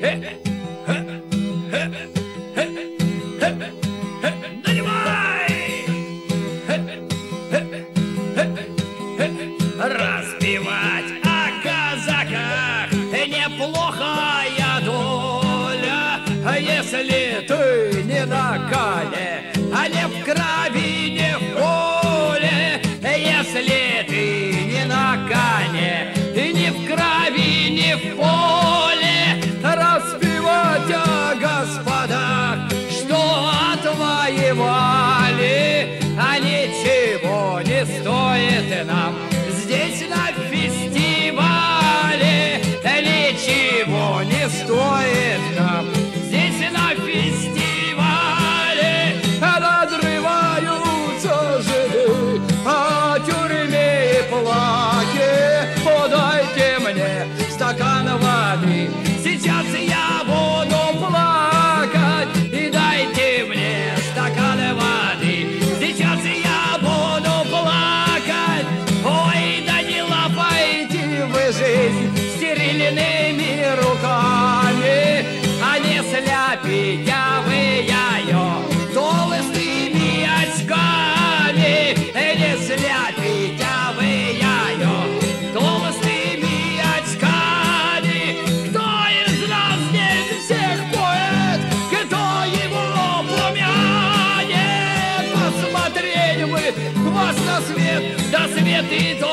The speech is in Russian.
Распевать о казаках неплохая доля, если ты не на коне, а не в крови, не в поле. Если ты не на коне, и не в крови, не в поле. Распевать о господах, что отвоевали, а ничего не стоит нам здесь на фестивале. Ничего не стоит нам здесь на фестивале. Надрываются жиды о тюрьме и плахе. Подайте мне стакан воды, сейчас я буду плакать. И дайте мне стакан воды, сейчас я буду плакать. Ой, да не лапайте вы жизнь стерильными руками, а не сляпите вы ее толстыми очками. Не сляпите вы ее толстыми очками. Кто из нас здесь всех поэт, кто его помянет? Посмотреть бы вас на свет, да свет и то